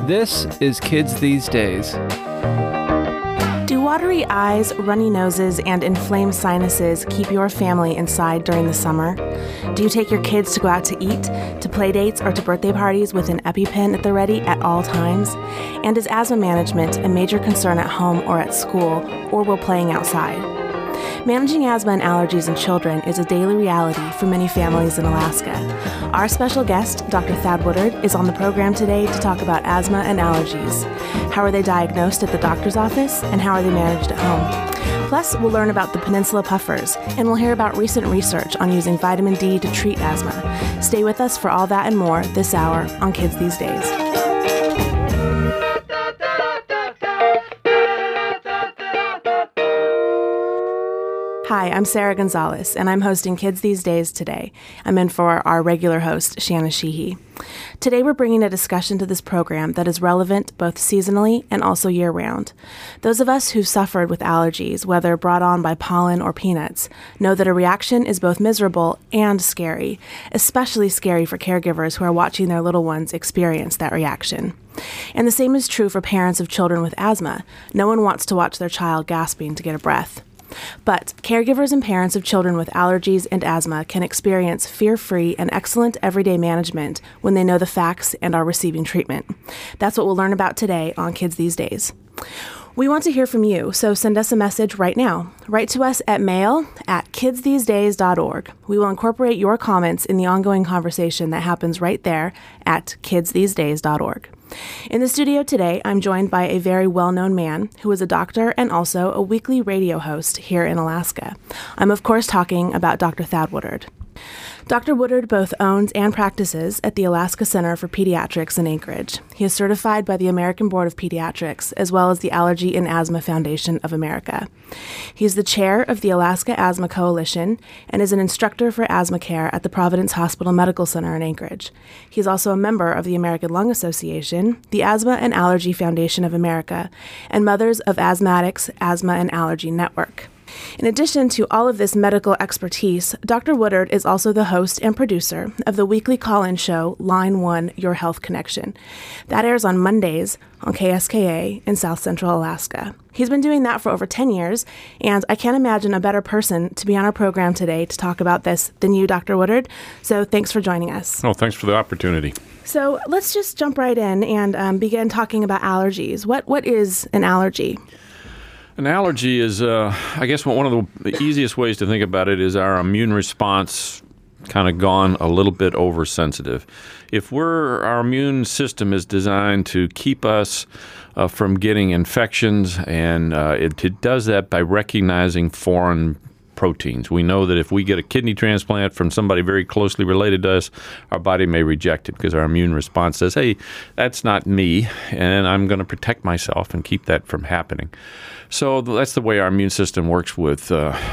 This is Kids These Days. Do watery eyes, runny noses, and inflamed sinuses keep your family inside during the summer? Do you take your kids to go out to eat, to play dates, or to birthday parties with an EpiPen at the ready at all times? And is asthma management a major concern at home or at school, or while playing outside? Managing asthma and allergies in children is a daily reality for many families in Alaska. Our special guest, Dr. Thad Woodard, is on the program today to talk about asthma and allergies. How are they diagnosed at the doctor's office, and how are they managed at home? Plus, we'll learn about the Peninsula Puffers, and we'll hear about recent research on using vitamin D to treat asthma. Stay with us for all that and more this hour on Kids These Days. Hi, I'm Sarah Gonzalez, and I'm hosting Kids These Days today. I'm in for our regular host, Shanna Sheehy. Today we're bringing a discussion to this program that is relevant both seasonally and also year-round. Those of us who've suffered with allergies, whether brought on by pollen or peanuts, know that a reaction is both miserable and scary, especially scary for caregivers who are watching their little ones experience that reaction. And the same is true for parents of children with asthma. No one wants to watch their child gasping to get a breath. But caregivers and parents of children with allergies and asthma can experience fear-free and excellent everyday management when they know the facts and are receiving treatment. That's what we'll learn about today on Kids These Days. We want to hear from you, so send us a message right now. Write to us at mail@kidsthesedays.org. We will incorporate your comments in the ongoing conversation that happens right there at kidsthesedays.org. In the studio today, I'm joined by a very well-known man who is a doctor and also a weekly radio host here in Alaska. I'm, of course, talking about Dr. Thad Woodard. Dr. Woodard both owns and practices at the Alaska Center for Pediatrics in Anchorage. He is certified by the American Board of Pediatrics, as well as the Allergy and Asthma Foundation of America. He is the chair of the Alaska Asthma Coalition and is an instructor for asthma care at the Providence Hospital Medical Center in Anchorage. He is also a member of the American Lung Association, the Asthma and Allergy Foundation of America, and Mothers of Asthmatics Asthma and Allergy Network. In addition to all of this medical expertise, Dr. Woodard is also the host and producer of the weekly call-in show, Line 1, Your Health Connection. That airs on Mondays on KSKA in South Central Alaska. He's been doing that for over 10 years, and I can't imagine a better person to be on our program today to talk about this than you, Dr. Woodard. So thanks for joining us. Oh, thanks for the opportunity. So let's just jump right in and begin talking about allergies. What is an allergy? An allergy is, I guess, one of the easiest ways to think about it is our immune response kind of gone a little bit oversensitive. If our immune system is designed to keep us from getting infections, and it does that by recognizing foreign proteins. We know that if we get a kidney transplant from somebody very closely related to us, our body may reject it because our immune response says, hey, that's not me, and I'm going to protect myself and keep that from happening. So that's the way our immune system works with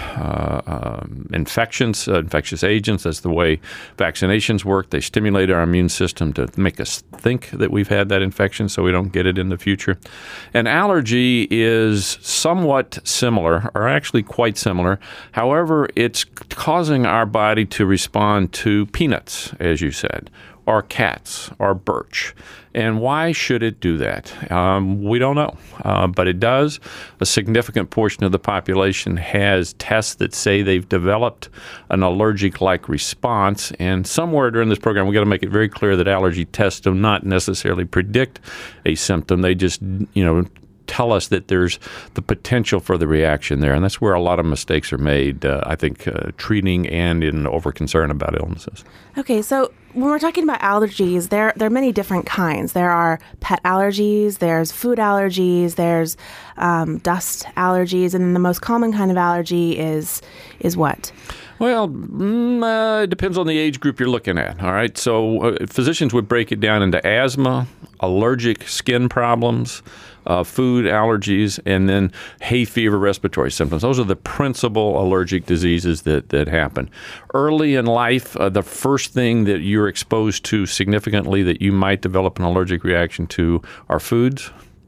infections, infectious agents. That's the way vaccinations work. They stimulate our immune system to make us think that we've had that infection so we don't get it in the future. An allergy is somewhat similar, or actually quite similar. However, it's causing our body to respond to peanuts, as you said, or cats, or birch. And why should it do that? We don't know, but it does. A significant portion of the population has tests that say they've developed an allergic-like response, and somewhere during this program we've got to make it very clear that allergy tests do not necessarily predict a symptom. They just, tell us that there's the potential for the reaction there, and that's where a lot of mistakes are made, I think, treating and in over-concern about illnesses. Okay, so when we're talking about allergies, there are many different kinds. There are pet allergies, there's food allergies, there's dust allergies, and then the most common kind of allergy is what? Well, it depends on the age group you're looking at, all right? So physicians would break it down into asthma, allergic skin problems, food allergies, and then hay fever respiratory symptoms. Those are the principal allergic diseases that happen. Early in life, the first thing that you're exposed to significantly that you might develop an allergic reaction to are foods.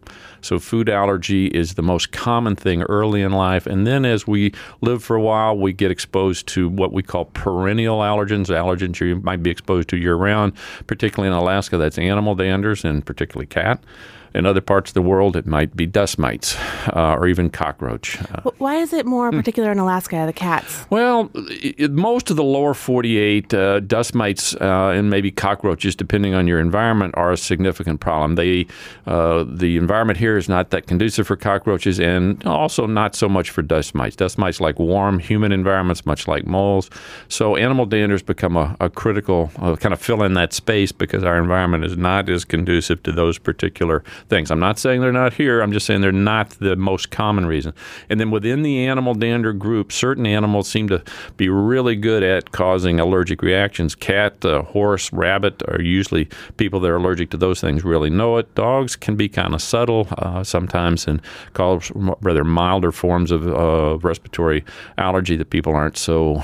So food allergy is the most common thing early in life. And then as we live for a while, we get exposed to what we call perennial allergens you might be exposed to year-round. Particularly in Alaska, that's animal danders and particularly cat. In other parts of the world, it might be dust mites or even cockroach. Why is it more particular in Alaska, the cats? Well, most of the lower 48 dust mites and maybe cockroaches, depending on your environment, are a significant problem. The environment here is not that conducive for cockroaches and also not so much for dust mites. Dust mites like warm, humid environments, much like moles. So animal danders become a critical kind of fill in that space because our environment is not as conducive to those particular things. I'm not saying they're not here. I'm just saying they're not the most common reason. And then within the animal dander group, certain animals seem to be really good at causing allergic reactions. Cat, horse, rabbit are usually people that are allergic to those things really know it. Dogs can be kind of subtle sometimes and cause rather milder forms of respiratory allergy that people aren't so,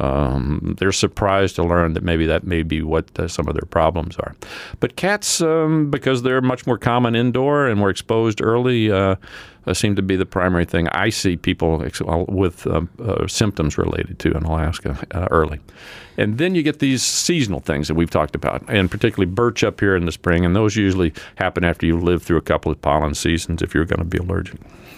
they're surprised to learn that maybe that may be what some of their problems are. But cats, because they're much more common indoor and were exposed early, seem to be the primary thing I see people with symptoms related to in Alaska early. And then you get these seasonal things that we've talked about, and particularly birch up here in the spring, and those usually happen after you live through a couple of pollen seasons if you're going to be allergic.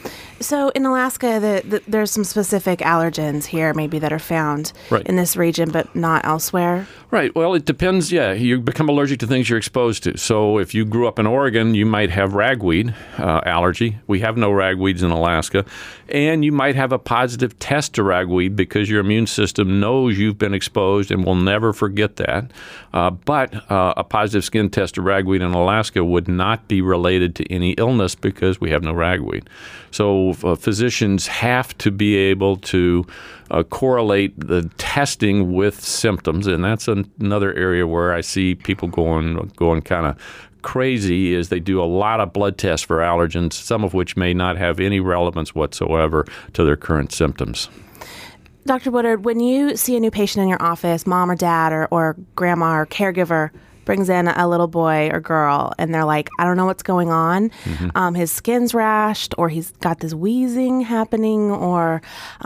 So in Alaska, there's some specific allergens here maybe that are found in this region, but not elsewhere? Right. Well, it depends. Yeah, you become allergic to things you're exposed to. So if you grew up in Oregon, you might have ragweed allergy. We have no ragweeds in Alaska. And you might have a positive test to ragweed because your immune system knows you've been exposed and will never forget that. But a positive skin test to ragweed in Alaska would not be related to any illness because we have no ragweed. So physicians have to be able to correlate the testing with symptoms, and that's another area where I see people going kind of crazy is they do a lot of blood tests for allergens, some of which may not have any relevance whatsoever to their current symptoms. Dr. Woodard, when you see a new patient in your office, mom or dad or grandma or caregiver brings in a little boy or girl and they're like, I don't know what's going on. Mm-hmm. His skin's rashed, or he's got this wheezing happening, or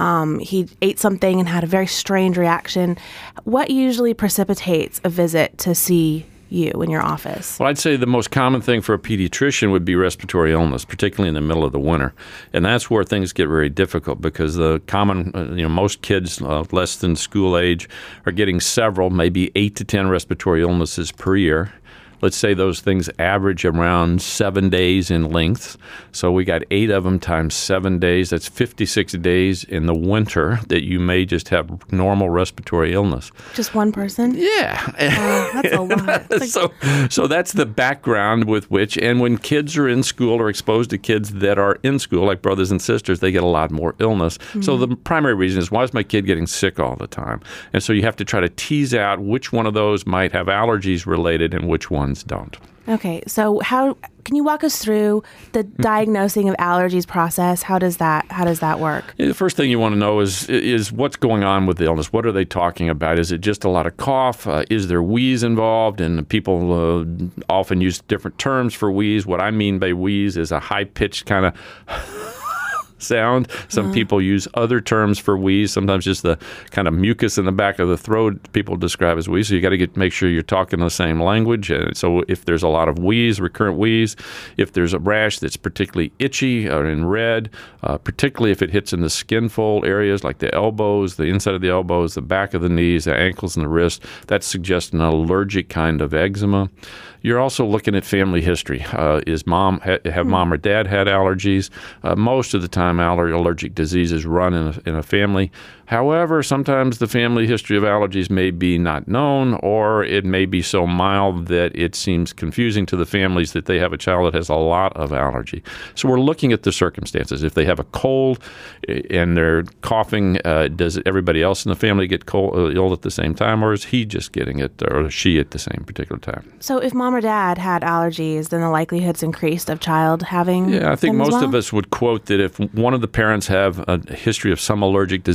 he ate something and had a very strange reaction. What usually precipitates a visit to see you in your office? Well, I'd say the most common thing for a pediatrician would be respiratory illness, particularly in the middle of the winter. And that's where things get very difficult because the common, most kids less than school age are getting several, maybe 8 to 10 respiratory illnesses per year. Let's say those things average around 7 days in length. So we got 8 of them times 7 days. That's 56 days in the winter that you may just have normal respiratory illness. Just one person? Yeah. That's a lot. So that's the background with which, and when kids are in school or exposed to kids that are in school, like brothers and sisters, they get a lot more illness. Mm-hmm. So the primary reason is, why is my kid getting sick all the time? And so you have to try to tease out which one of those might have allergies related and which ones don't. Okay, so can you walk us through the diagnosing of allergies process? How does that work? The first thing you want to know is what's going on with the illness. What are they talking about? Is it just a lot of cough? Is there wheeze involved? And people often use different terms for wheeze. What I mean by wheeze is a high-pitched kind of sound. Some people use other terms for wheeze, sometimes just the kind of mucus in the back of the throat people describe as wheeze. So you got to make sure you're talking the same language. So if there's a lot of wheeze, recurrent wheeze, if there's a rash that's particularly itchy or in red, particularly if it hits in the skin fold areas like the elbows, the inside of the elbows, the back of the knees, the ankles and the wrist, that suggests an allergic kind of eczema. You're also looking at family history. Have mom or dad had allergies? Most of the time, allergic diseases run in a family. However, sometimes the family history of allergies may be not known, or it may be so mild that it seems confusing to the families that they have a child that has a lot of allergy. So we're looking at the circumstances. If they have a cold and they're coughing, does everybody else in the family get ill at the same time, or is he just getting it, or she at the same particular time? So if mom or dad had allergies, then the likelihood's increased of child having I think them most as well? of us would quote that if one of the parents have a history of some allergic disease and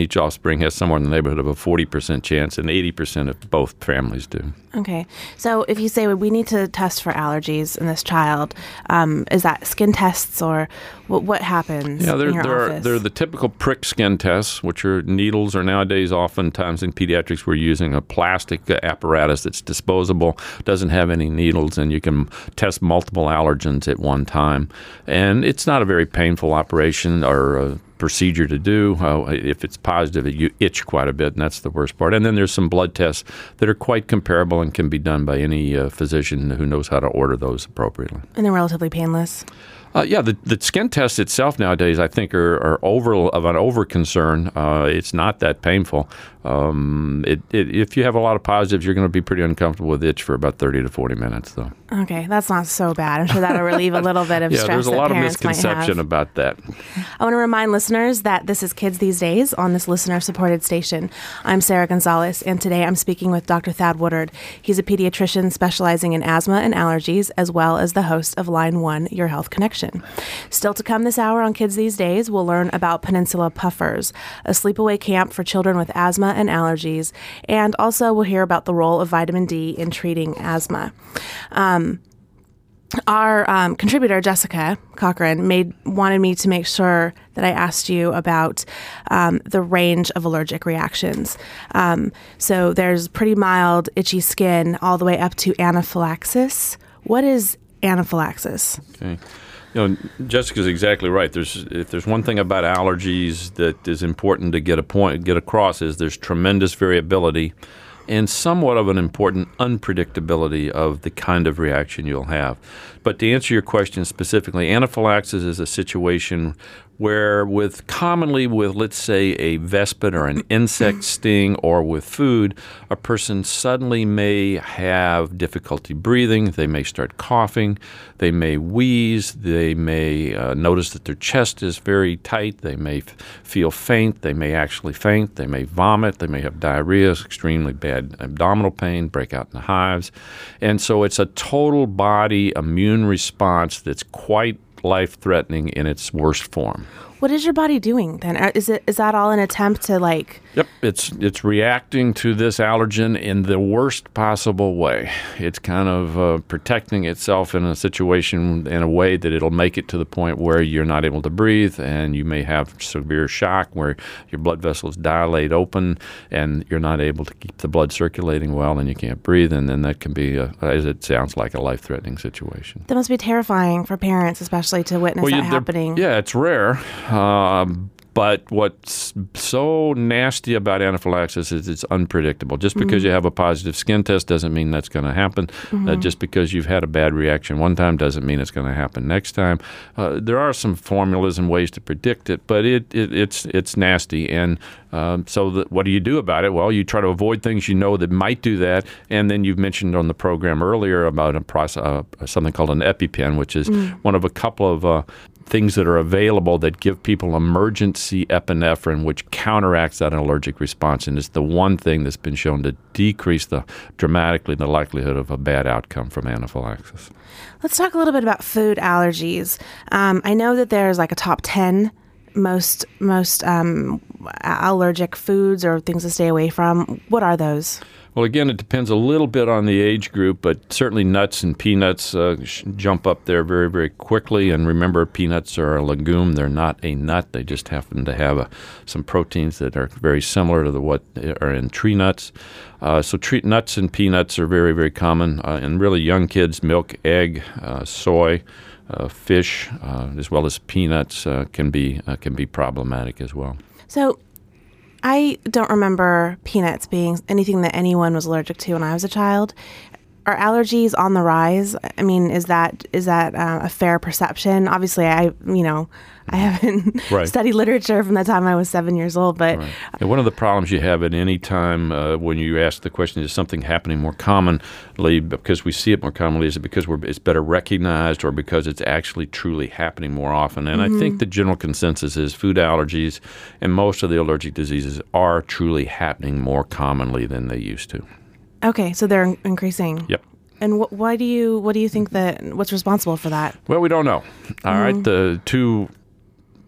each offspring has somewhere in the neighborhood of a 40% chance, and 80% if both families do. Okay. So if you say we need to test for allergies in this child, is that skin tests or what happens in your office? There are the typical prick skin tests, which are needles, or nowadays oftentimes in pediatrics we're using a plastic apparatus that's disposable, doesn't have any needles, and you can test multiple allergens at one time. And it's not a very painful operation or procedure to do. If it's positive, you itch quite a bit, and that's the worst part. And then there's some blood tests that are quite comparable and can be done by any physician who knows how to order those appropriately. And they're relatively painless? The skin tests itself nowadays, I think, are over concern. It's not that painful. If you have a lot of positives, you're going to be pretty uncomfortable with itch for about 30 to 40 minutes, though. Okay, that's not so bad. I'm sure that'll relieve a little bit of stress. There's a lot of parents misconception about that. I want to remind listeners that this is Kids These Days on this listener-supported station. I'm Sarah Gonzalez, and today I'm speaking with Dr. Thad Woodard. He's a pediatrician specializing in asthma and allergies, as well as the host of Line 1, Your Health Connection. Still to come this hour on Kids These Days, we'll learn about Peninsula Puffers, a sleepaway camp for children with asthma and allergies, and also we'll hear about the role of vitamin D in treating asthma. Our contributor, Jessica Cochran, wanted me to make sure that I asked you about the range of allergic reactions. So there's pretty mild, itchy skin all the way up to anaphylaxis. What is anaphylaxis? Okay. Jessica's exactly right. If there's one thing about allergies that is important to get across is there's tremendous variability and somewhat of an important unpredictability of the kind of reaction you'll have. But to answer your question specifically, anaphylaxis is a situation where commonly with, let's say, a vespid or an insect sting or with food, a person suddenly may have difficulty breathing, they may start coughing, they may wheeze, they may notice that their chest is very tight, they may feel faint, they may actually faint, they may vomit, they may have diarrhea, extremely bad abdominal pain, break out in hives. And so it's a total body immune response that's quite life-threatening in its worst form. What is your body doing then? Is that all an attempt to Yep, it's reacting to this allergen in the worst possible way. It's kind of protecting itself in a situation in a way that it'll make it to the point where you're not able to breathe, and you may have severe shock where your blood vessels dilate open and you're not able to keep the blood circulating well and you can't breathe, and then that can be, as it sounds like, a life-threatening situation. That must be terrifying for parents, especially to witness that happening. Yeah, it's rare. But what's so nasty about anaphylaxis is it's unpredictable. Just because you have a positive skin test doesn't mean that's going to happen. Just because you've had a bad reaction one time doesn't mean it's going to happen next time. There are some formulas and ways to predict it, but it's nasty. And so what do you do about it? Well, you try to avoid things you know that might do that. And then you've mentioned on the program earlier about something called an EpiPen, which is one of a couple of things that are available that give people emergency epinephrine, which counteracts that allergic response, and it's the one thing that's been shown to decrease dramatically the likelihood of a bad outcome from anaphylaxis. Let's talk a little bit about food allergies. I know that there's like a top 10 most allergic foods or things to stay away from. What are those? Well, again, it depends a little bit on the age group, but certainly nuts and peanuts jump up there very, very quickly. And remember, peanuts are a legume. They're not a nut. They just happen to have some proteins that are very similar to what are in tree nuts. So nuts and peanuts are very, very common. And really young kids, milk, egg, soy, fish, as well as peanuts can be problematic as well. So I don't remember peanuts being anything that anyone was allergic to when I was a child. Are allergies on the rise? I mean, is that a fair perception? Obviously, I haven't studied literature from the time I was 7 years old, but And one of the problems you have at any time when you ask the question, is something happening more commonly because we see it more commonly? Is it because it's better recognized, or because it's actually truly happening more often? And I think the general consensus is food allergies and most of the allergic diseases are truly happening more commonly than they used to. Okay, so they're increasing. Yep. And what do you think what's responsible for that? Well, we don't know. All right, the two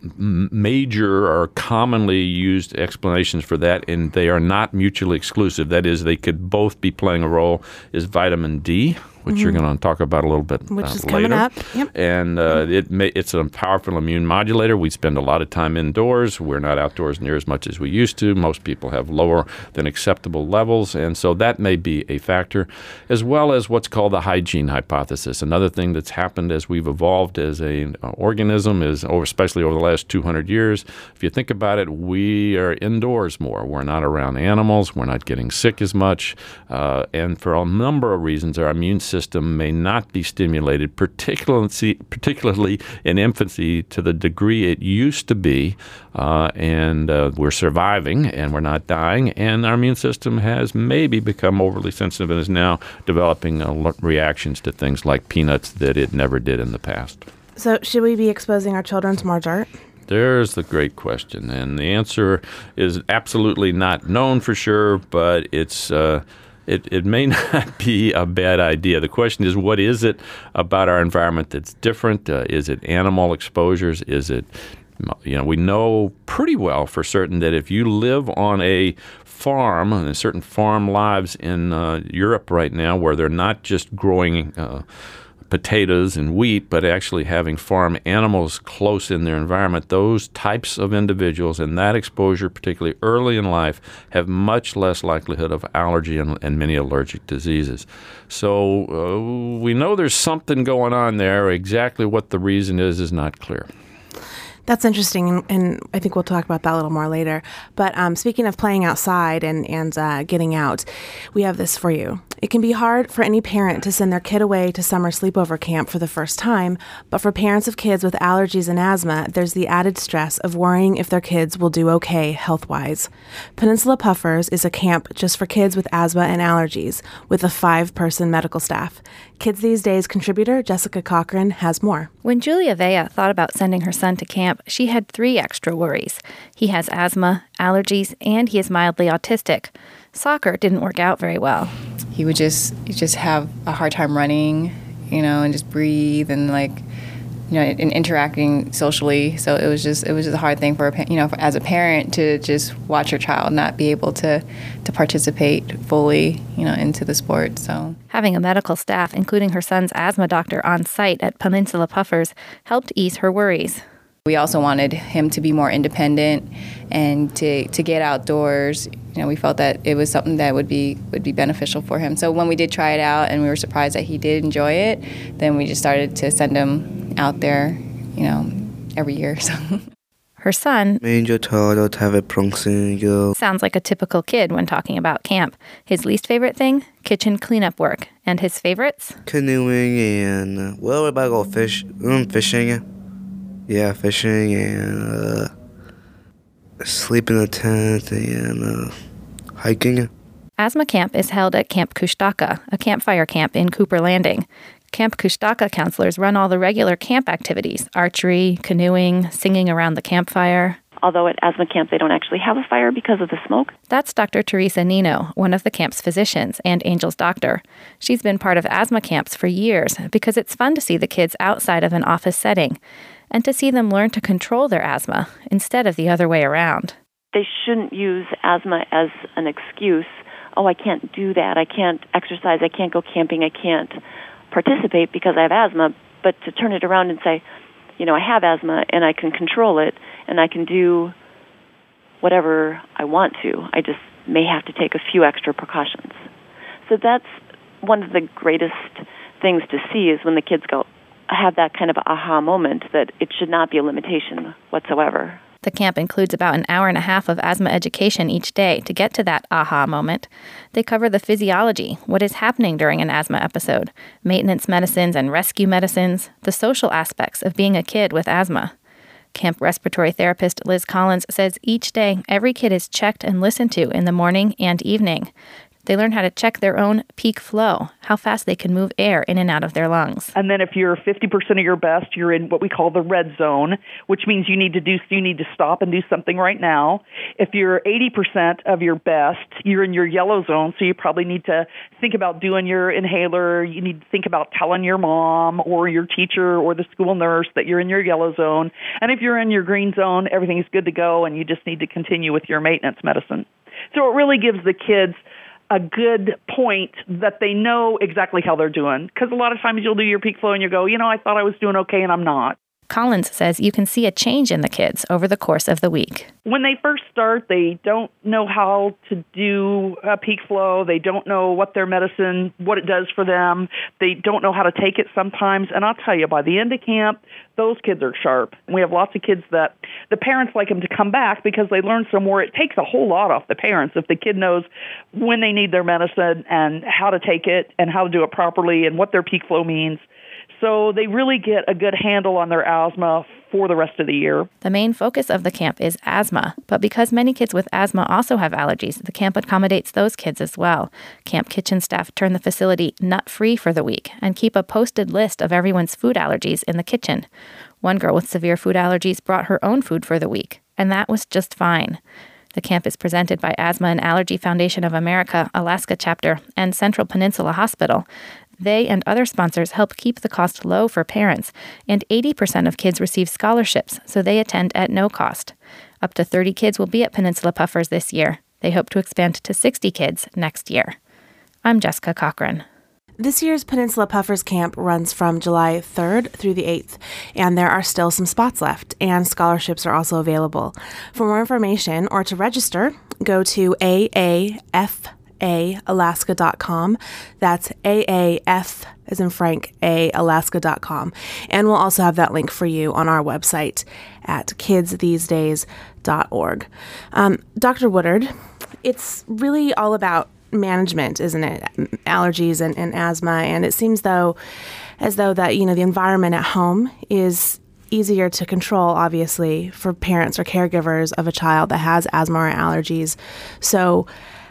major or commonly used explanations for that, and they are not mutually exclusive. That is, they could both be playing a role, is vitamin D, which you're going to talk about a little bit Which is later. coming up. Yep. And it's a powerful immune modulator. We spend a lot of time indoors. We're not outdoors near as much as we used to. Most people have lower than acceptable levels, and so that may be a factor, as well as what's called the hygiene hypothesis. Another thing that's happened as we've evolved as an organism is, especially over the last 200 years, if you think about it, we are indoors more. We're not around animals. We're not getting sick as much. And for a number of reasons, our immune system may not be stimulated, particularly in infancy, to the degree it used to be. And we're surviving and we're not dying. And our immune system has maybe become overly sensitive and is now developing reactions to things like peanuts that it never did in the past. So should we be exposing our children to more dirt? There's the great question. And the answer is absolutely not known for sure, but it may not be a bad idea. The question is, what is it about our environment that's different? Is it animal exposures? Is it, we know pretty well for certain that if you live on a farm, and there's certain farm lives in Europe right now where they're not just growing potatoes and wheat, but actually having farm animals close in their environment, those types of individuals and that exposure, particularly early in life, have much less likelihood of allergy and many allergic diseases. So we know there's something going on there. Exactly what the reason is not clear. That's interesting, and I think we'll talk about that a little more later. But speaking of playing outside and getting out, we have this for you. It can be hard for any parent to send their kid away to summer sleepover camp for the first time, but for parents of kids with allergies and asthma, there's the added stress of worrying if their kids will do okay health-wise. Peninsula Puffers is a camp just for kids with asthma and allergies, with a 5-person medical staff. Kids These Days contributor Jessica Cochran has more. When Julia Vea thought about sending her son to camp, she had 3 extra worries. He has asthma, allergies, and he is mildly autistic. Soccer didn't work out very well. He would just have a hard time running, and just breathe and and interacting socially. So it was just a hard thing for as a parent to just watch your child not be able to participate fully, into the sport. So having a medical staff, including her son's asthma doctor on site at Peninsula Puffers, helped ease her worries. We also wanted him to be more independent and to get outdoors. We felt that it was something that would be beneficial for him. So when we did try it out and we were surprised that he did enjoy it, then we just started to send him out there, every year. So. Her son sounds like a typical kid when talking about camp. His least favorite thing? Kitchen cleanup work. And his favorites? Canoeing and, we're about to go fishing. Yeah, fishing and sleep in a tent and hiking. Asthma camp is held at Camp Kushtaka, a campfire camp in Cooper Landing. Camp Kushtaka counselors run all the regular camp activities: archery, canoeing, singing around the campfire. Although at asthma camp they don't actually have a fire because of the smoke. That's Dr. Teresa Nino, one of the camp's physicians and Angel's doctor. She's been part of asthma camps for years because it's fun to see the kids outside of an office setting and to see them learn to control their asthma instead of the other way around. They shouldn't use asthma as an excuse. Oh, I can't do that. I can't exercise. I can't go camping. I can't participate because I have asthma. But to turn it around and say, I have asthma and I can control it and I can do whatever I want to. I just may have to take a few extra precautions. So that's one of the greatest things to see is when the kids have that kind of aha moment that it should not be a limitation whatsoever. The camp includes about an hour and a half of asthma education each day to get to that aha moment. They cover the physiology, what is happening during an asthma episode, maintenance medicines and rescue medicines, the social aspects of being a kid with asthma. Camp respiratory therapist Liz Collins says each day every kid is checked and listened to in the morning and evening. They learn how to check their own peak flow, how fast they can move air in and out of their lungs. And then if you're 50% of your best, you're in what we call the red zone, which means you need to stop and do something right now. If you're 80% of your best, you're in your yellow zone, so you probably need to think about doing your inhaler. You need to think about telling your mom or your teacher or the school nurse that you're in your yellow zone. And if you're in your green zone, everything's good to go, and you just need to continue with your maintenance medicine. So it really gives the kids a good point that they know exactly how they're doing. Because a lot of times you'll do your peak flow and you go, I thought I was doing okay and I'm not. Collins says you can see a change in the kids over the course of the week. When they first start, they don't know how to do a peak flow. They don't know what their medicine, what it does for them. They don't know how to take it sometimes. And I'll tell you, by the end of camp, those kids are sharp. We have lots of kids that the parents like them to come back because they learn some more. It takes a whole lot off the parents if the kid knows when they need their medicine and how to take it and how to do it properly and what their peak flow means. So they really get a good handle on their asthma for the rest of the year. The main focus of the camp is asthma, but because many kids with asthma also have allergies, the camp accommodates those kids as well. Camp kitchen staff turn the facility nut-free for the week and keep a posted list of everyone's food allergies in the kitchen. One girl with severe food allergies brought her own food for the week, and that was just fine. The camp is presented by Asthma and Allergy Foundation of America, Alaska Chapter, and Central Peninsula Hospital. They and other sponsors help keep the cost low for parents, and 80% of kids receive scholarships, so they attend at no cost. Up to 30 kids will be at Peninsula Puffers this year. They hope to expand to 60 kids next year. I'm Jessica Cochran. This year's Peninsula Puffers Camp runs from July 3rd through the 8th, and there are still some spots left, and scholarships are also available. For more information or to register, go to AAFAalaska.com. That's AAF as in Frank, Alaska.com. And we'll also have that link for you on our website at kidsthesedays.org. Dr. Woodard, it's really all about management, isn't it? Allergies and asthma. And it seems as though that, the environment at home is easier to control, obviously, for parents or caregivers of a child that has asthma or allergies. So,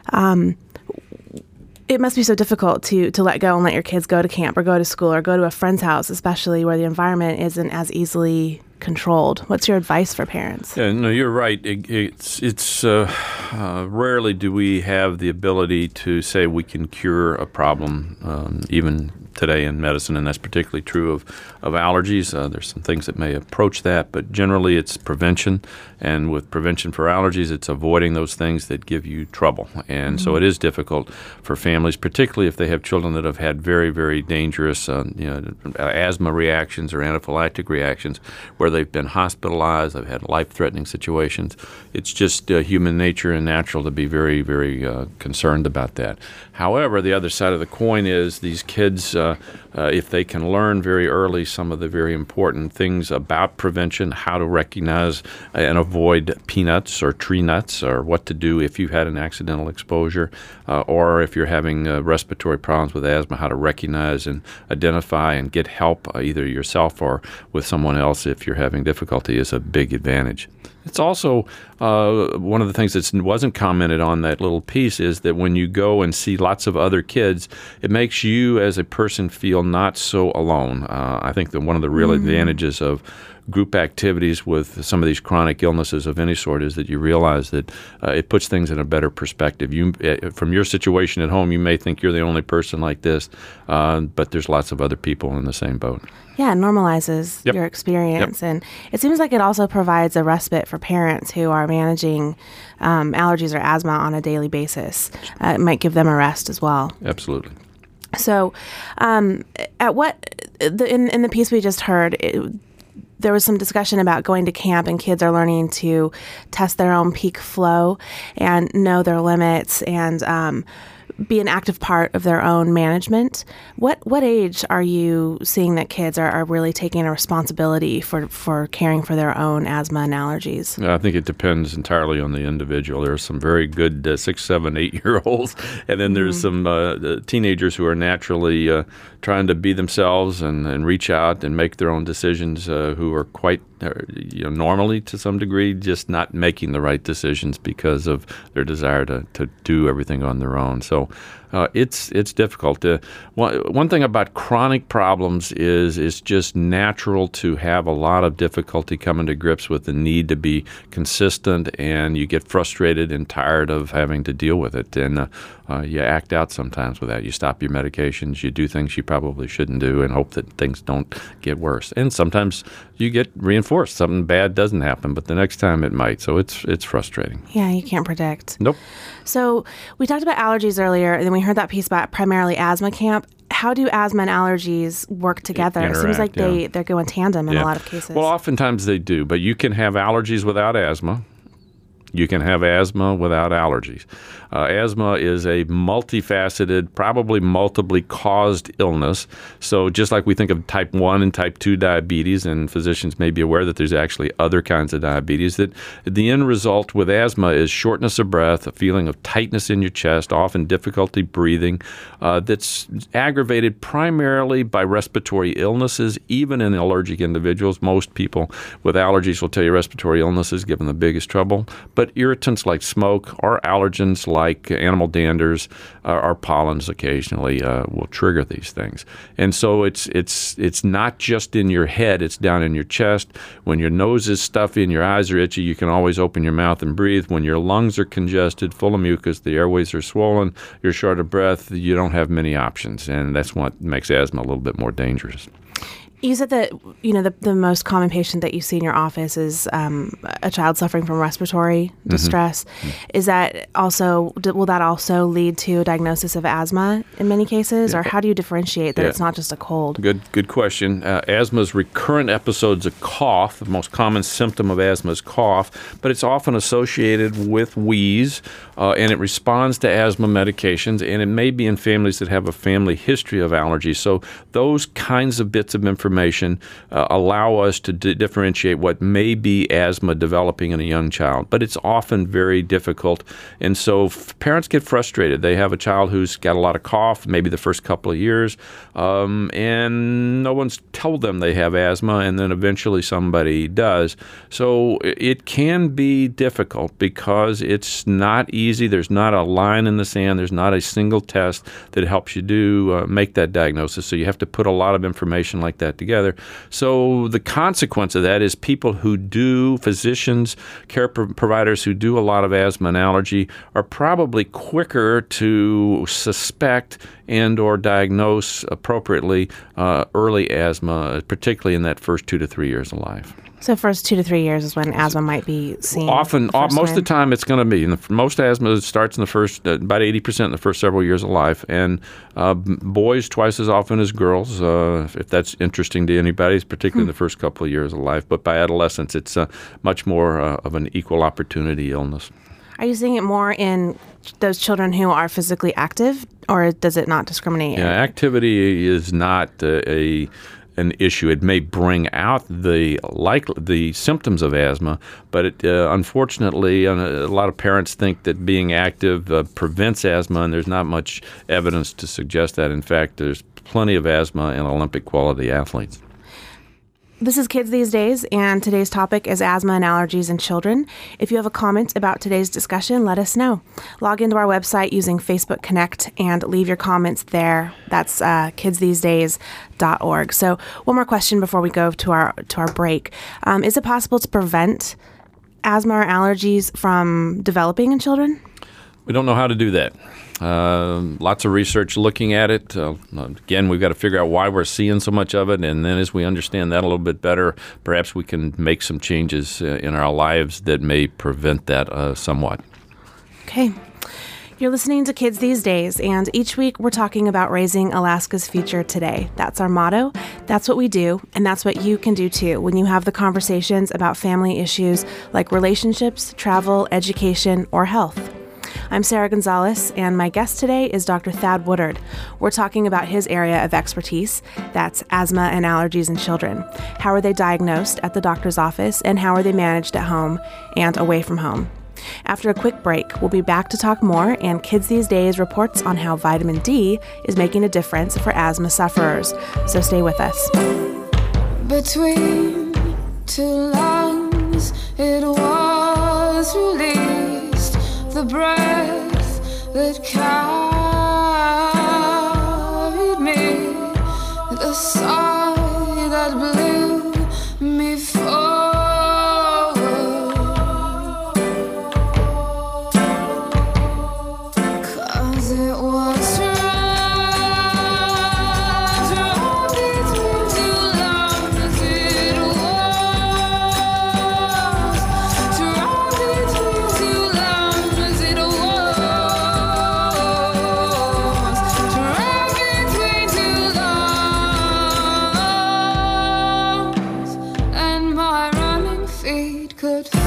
it must be so difficult to let go and let your kids go to camp or go to school or go to a friend's house, especially where the environment isn't as easily controlled. What's your advice for parents? Yeah, no, you're right. It's rarely do we have the ability to say we can cure a problem, even today in medicine, and that's particularly true of allergies. There's some things that may approach that, but generally it's prevention. And with prevention for allergies, it's avoiding those things that give you trouble. And so it is difficult for families, particularly if they have children that have had very, very dangerous asthma reactions or anaphylactic reactions where they've been hospitalized, they've had life-threatening situations. It's just human nature and natural to be very, very concerned about that. However, the other side of the coin is these kids, if they can learn very early some of the very important things about prevention, how to recognize and avoid peanuts or tree nuts, or what to do if you've had an accidental exposure, or if you're having respiratory problems with asthma, how to recognize and identify and get help either yourself or with someone else if you're having difficulty, is a big advantage. It's also one of the things that wasn't commented on that little piece is that when you go and see lots of other kids, it makes you as a person feel not so alone. I think that one of the real advantages of group activities with some of these chronic illnesses of any sort is that you realize that it puts things in a better perspective. From your situation at home, you may think you're the only person like this, but there's lots of other people in the same boat. Yeah, it normalizes your experience. Yep. And it seems like it also provides a respite for parents who are managing allergies or asthma on a daily basis. It might give them a rest as well. Absolutely. So in the piece we just heard, there was some discussion about going to camp, and kids are learning to test their own peak flow and know their limits and be an active part of their own management. What age are you seeing that kids are really taking a responsibility for caring for their own asthma and allergies? I think it depends entirely on the individual. There are some very good 6, 7, 8-year-olds, and then there's some teenagers who are naturally trying to be themselves and reach out and make their own decisions, who are quite normally to some degree just not making the right decisions because of their desire to do everything on their own. So So it's difficult. One thing about chronic problems is it's just natural to have a lot of difficulty coming to grips with the need to be consistent, and you get frustrated and tired of having to deal with it. And you act out sometimes with that. You stop your medications. You do things you probably shouldn't do and hope that things don't get worse. And sometimes you get reinforced. Something bad doesn't happen, but the next time it might. So it's frustrating. Yeah, you can't predict. Nope. So we talked about allergies earlier, and then we heard that piece about primarily asthma camp. How do asthma and allergies work together? It seems like they go in tandem in a lot of cases. Well, oftentimes they do, but you can have allergies without asthma. You can have asthma without allergies. Asthma is a multifaceted, probably multiply caused illness. So just like we think of type 1 and type 2 diabetes, and physicians may be aware that there's actually other kinds of diabetes, that the end result with asthma is shortness of breath, a feeling of tightness in your chest, often difficulty breathing, that's aggravated primarily by respiratory illnesses, even in allergic individuals. Most people with allergies will tell you respiratory illnesses give them the biggest trouble. But irritants like smoke or allergens like animal danders or pollens occasionally will trigger these things. And so it's not just in your head, it's down in your chest. When your nose is stuffy and your eyes are itchy, you can always open your mouth and breathe. When your lungs are congested, full of mucus, the airways are swollen, you're short of breath, you don't have many options. And that's what makes asthma a little bit more dangerous. You said that, the most common patient that you see in your office is a child suffering from respiratory distress. Mm-hmm. Is that will that also lead to a diagnosis of asthma in many cases? Or how do you differentiate that it's not just a cold? Good question. Asthma's recurrent episodes of cough. The most common symptom of asthma is cough, but it's often associated with wheeze, and it responds to asthma medications, and it may be in families that have a family history of allergies. So those kinds of bits of information allow us to differentiate what may be asthma developing in a young child, but it's often very difficult. And so parents get frustrated. They have a child who's got a lot of cough, maybe the first couple of years, and no one's told them they have asthma, and then eventually somebody does. So it can be difficult because it's not easy. There's not a line in the sand. There's not a single test that helps you make that diagnosis. So you have to put a lot of information like that together. So the consequence of that is physicians, care providers who do a lot of asthma and allergy are probably quicker to suspect and or diagnose appropriately early asthma, particularly in that first 2 to 3 years of life. So first 2 to 3 years is when asthma might be seen. Most of the time it's going to be. Most asthma starts in the first, about 80% in the first several years of life. And boys twice as often as girls, if that's interesting to anybody, particularly in the first couple of years of life. But by adolescence, it's much more of an equal opportunity illness. Are you seeing it more in those children who are physically active, or does it not discriminate? Yeah, activity is not an issue. It may bring out the symptoms of asthma, but unfortunately, a lot of parents think that being active prevents asthma, and there's not much evidence to suggest that. In fact, there's plenty of asthma in Olympic quality athletes. This is Kids These Days, and today's topic is asthma and allergies in children. If you have a comment about today's discussion, let us know. Log into our website using Facebook Connect and leave your comments there. That's kidsthesedays.org. So one more question before we go to our break. Is it possible to prevent asthma or allergies from developing in children? We don't know how to do that. Lots of research looking at it. Again, we've got to figure out why we're seeing so much of it, and then as we understand that a little bit better, perhaps we can make some changes in our lives that may prevent that somewhat. Okay. You're listening to Kids These Days, and each week we're talking about raising Alaska's future today. That's our motto, that's what we do, and that's what you can do too when you have the conversations about family issues like relationships, travel, education, or health. I'm Sarah Gonzalez, and my guest today is Dr. Thad Woodard. We're talking about his area of expertise, that's asthma and allergies in children. How are they diagnosed at the doctor's office, and how are they managed at home and away from home? After a quick break, we'll be back to talk more, and Kids These Days reports on how vitamin D is making a difference for asthma sufferers. So stay with us. Between two lungs, it was released. The breath that carried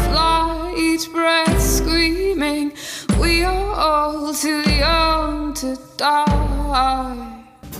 fly, each breath screaming. We are all too young to die.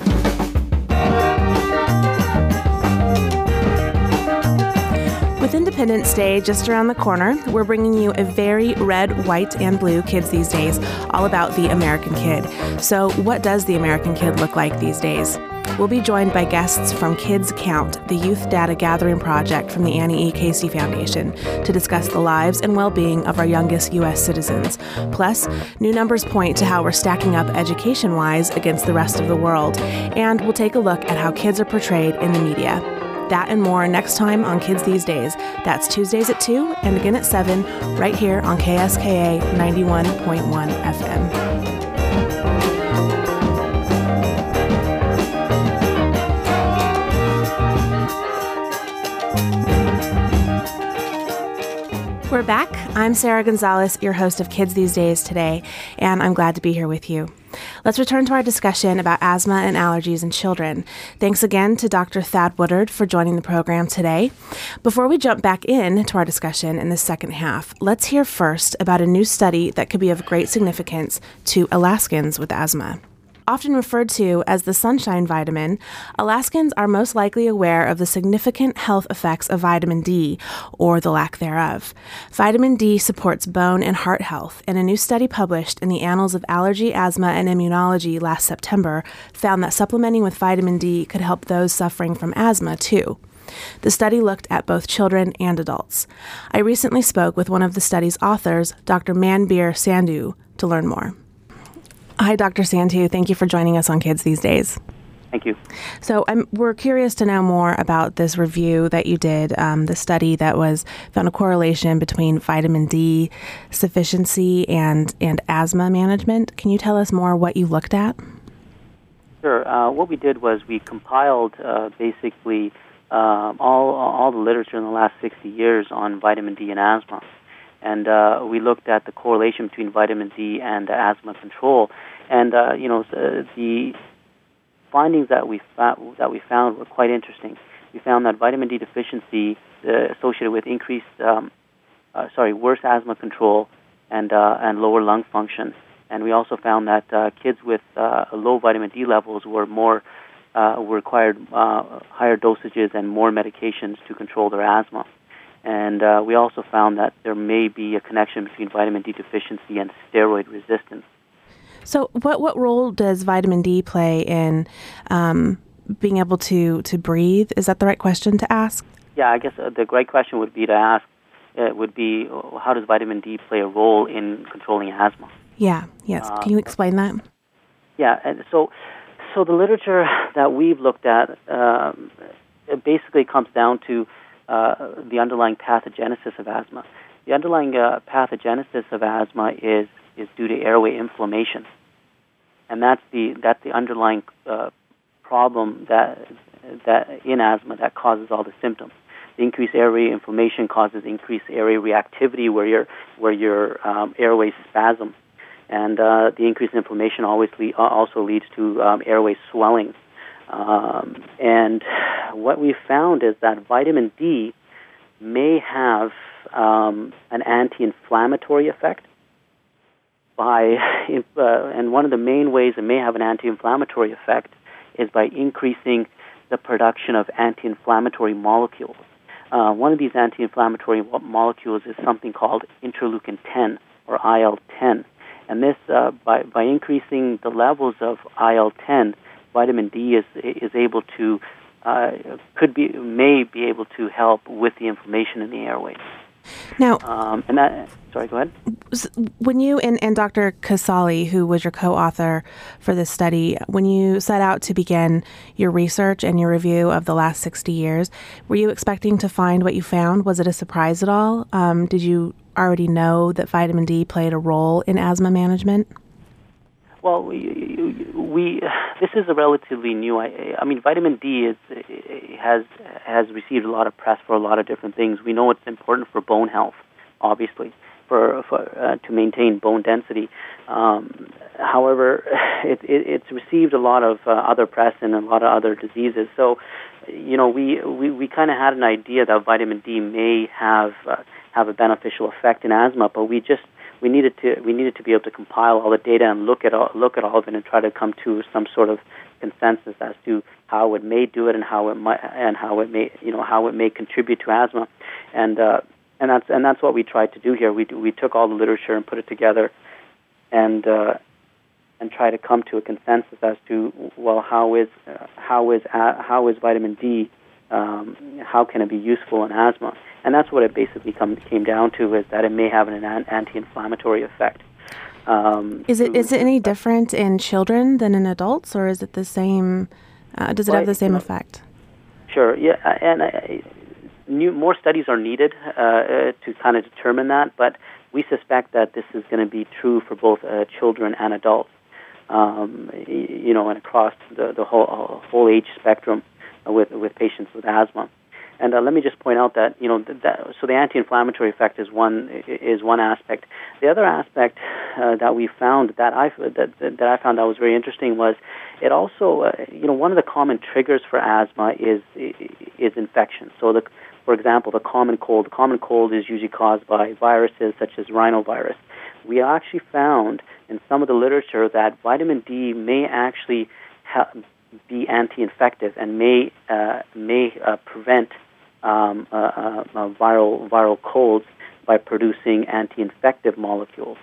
With Independence Day just around the corner, we're bringing you a very red, white, and blue Kids These Days, all about the American kid. So what does the American kid look like these days? We'll be joined by guests from Kids Count, the youth data gathering project from the Annie E. Casey Foundation, to discuss the lives and well-being of our youngest U.S. citizens. Plus, new numbers point to how we're stacking up education-wise against the rest of the world. And we'll take a look at how kids are portrayed in the media. That and more next time on Kids These Days. That's Tuesdays at 2 and again at 7, right here on KSKA 91.1 FM. We're back. I'm Sarah Gonzalez, your host of Kids These Days today, and I'm glad to be here with you. Let's return to our discussion about asthma and allergies in children. Thanks again to Dr. Thad Woodard for joining the program today. Before we jump back into our discussion in the second half, let's hear first about a new study that could be of great significance to Alaskans with asthma. Often referred to as the sunshine vitamin, Alaskans are most likely aware of the significant health effects of vitamin D, or the lack thereof. Vitamin D supports bone and heart health, and a new study published in the Annals of Allergy, Asthma, and Immunology last September found that supplementing with vitamin D could help those suffering from asthma, too. The study looked at both children and adults. I recently spoke with one of the study's authors, Dr. Manbir Sandhu, to learn more. Hi, Dr. Sandhu. Thank you for joining us on Kids These Days. Thank you. So we're curious to know more about this review that you did, the study that found a correlation between vitamin D sufficiency and asthma management. Can you tell us more what you looked at? Sure. What we did was we compiled basically all the literature in the last 60 years on vitamin D and asthma. And we looked at the correlation between vitamin D and asthma control. And, the findings that we found were quite interesting. We found that vitamin D deficiency associated with worse asthma control and lower lung function. And we also found that kids with low vitamin D levels required higher dosages and more medications to control their asthma. And we also found that there may be a connection between vitamin D deficiency and steroid resistance. So what role does vitamin D play in being able to breathe? Is that the right question to ask? Yeah, I guess the right question would be to ask, how does vitamin D play a role in controlling asthma? Yeah, yes. Can you explain that? Yeah, and so the literature that we've looked at it basically comes down to the underlying pathogenesis of asthma. The underlying pathogenesis of asthma is due to airway inflammation, and that's the underlying problem that in asthma that causes all the symptoms. The increased airway inflammation causes increased airway reactivity, where your airways spasm, and the increased inflammation also leads to airway swelling. And what we found is that vitamin D may have an anti-inflammatory effect and one of the main ways it may have an anti-inflammatory effect is by increasing the production of anti-inflammatory molecules. One of these anti-inflammatory molecules is something called interleukin-10 or IL-10, and this by increasing the levels of IL-10, vitamin D is able to may be able to help with the inflammation in the airways. Now, sorry, go ahead. When you and Dr. Casale, who was your co-author for this study, when you set out to begin your research and your review of the last 60 years, were you expecting to find what you found? Was it a surprise at all? Did you already know that vitamin D played a role in asthma management? Well, this is a relatively new. I mean, vitamin D has received a lot of press for a lot of different things. We know it's important for bone health, obviously, for to maintain bone density. However, it's received a lot of other press in a lot of other diseases. So, we kind of had an idea that vitamin D may have have a beneficial effect in asthma, but we needed to be able to compile all the data and look at all of it and try to come to some sort of consensus as to how it may do it and how it may contribute to asthma, and that's what we tried to do here. We took all the literature and put it together, and try to come to a consensus as to, well, how is vitamin D, how can it be useful in asthma? And that's what it basically came down to, is that it may have an anti-inflammatory effect. Is it any different in children than in adults, or is it the same? Does it have the same effect? Sure. Yeah, and more studies are needed to kind of determine that, but we suspect that this is going to be true for both children and adults. And across the whole age spectrum with patients with asthma. And let me just point out that so the anti-inflammatory effect is one aspect. The other aspect that we found that I found that was very interesting was it also one of the common triggers for asthma is infection. So for example, the common cold. The common cold is usually caused by viruses such as rhinovirus. We actually found in some of the literature that vitamin D may actually be anti-infective and may prevent viral colds by producing anti-infective molecules.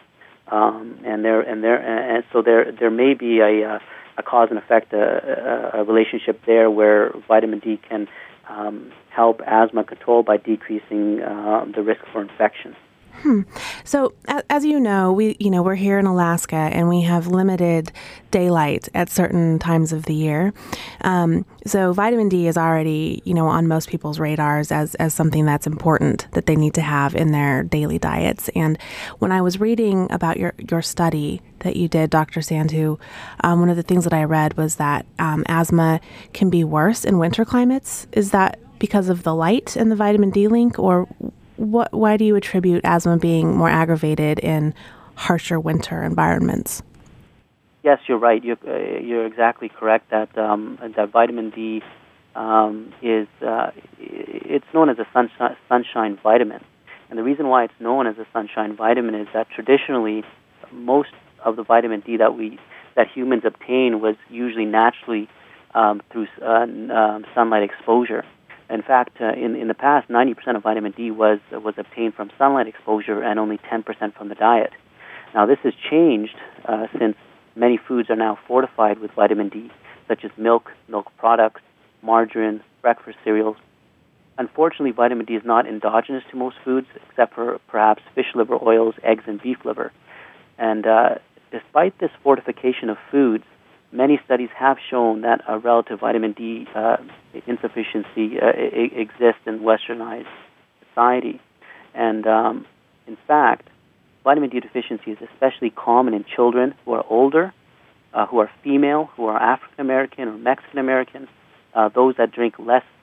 So there may be a cause and effect, a relationship there where vitamin D can help asthma control by decreasing the risk for infection. So, as you know, we're here in Alaska, and we have limited daylight at certain times of the year. So, vitamin D is already, on most people's radars as something that's important that they need to have in their daily diets. And when I was reading about your study that you did, Dr. Sandhu, one of the things that I read was that asthma can be worse in winter climates. Is that because of the light and the vitamin D link, or why do you attribute asthma being more aggravated in harsher winter environments? Yes, you're right. You're exactly correct that that vitamin D is it's known as a sunshine vitamin, and the reason why it's known as a sunshine vitamin is that traditionally most of the vitamin D that humans obtain was usually naturally through sunlight exposure. In fact, in the past, 90% of vitamin D was obtained from sunlight exposure and only 10% from the diet. Now, this has changed since many foods are now fortified with vitamin D, such as milk products, margarine, breakfast cereals. Unfortunately, vitamin D is not endogenous to most foods, except for perhaps fish liver oils, eggs, and beef liver. And despite this fortification of foods, many studies have shown that a relative vitamin D insufficiency exists in westernized society. And in fact, vitamin D deficiency is especially common in children who are older, who are female, who are African American or Mexican American, those that drink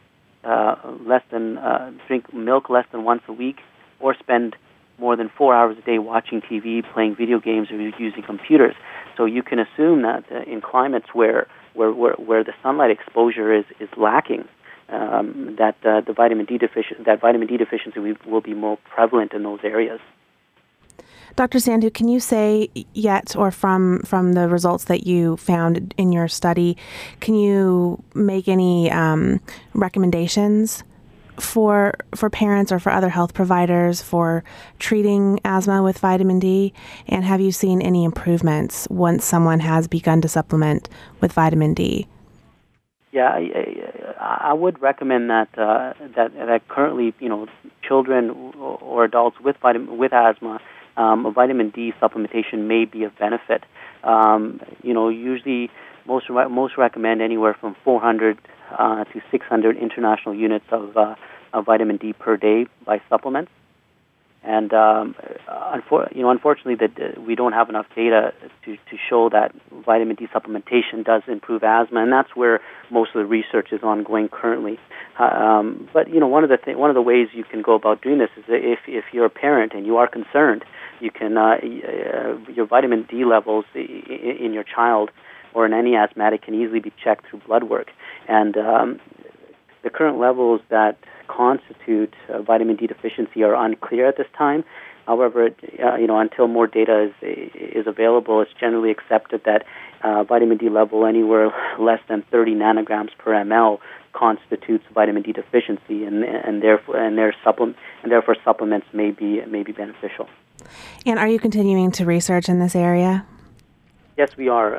drink milk less than once a week, or spend more than 4 hours a day watching TV, playing video games, or using computers. So you can assume that in climates where the sunlight exposure is lacking, that the vitamin D deficiency will be more prevalent in those areas. Dr. Sandhu, can you say yet, or from the results that you found in your study, can you make any recommendations for parents or for other health providers for treating asthma with vitamin D? And have you seen any improvements once someone has begun to supplement with vitamin D? Yeah, I would recommend that currently, children or adults with asthma, vitamin D supplementation may be of benefit. Usually most recommend anywhere from 400 to 600 international units of vitamin D per day by supplements. And unfortunately, that we don't have enough data to show that vitamin D supplementation does improve asthma, and that's where most of the research is ongoing currently. But one of the ways you can go about doing this is if you're a parent and you are concerned, you can your vitamin D levels in your child or in any asthmatic can easily be checked through blood work, and the current levels that constitute vitamin D deficiency are unclear at this time. However, until more data is available, it's generally accepted that vitamin D level anywhere less than 30 nanograms per ml constitutes vitamin D deficiency, and therefore supplements may be beneficial. And are you continuing to research in this area? Yes, we are.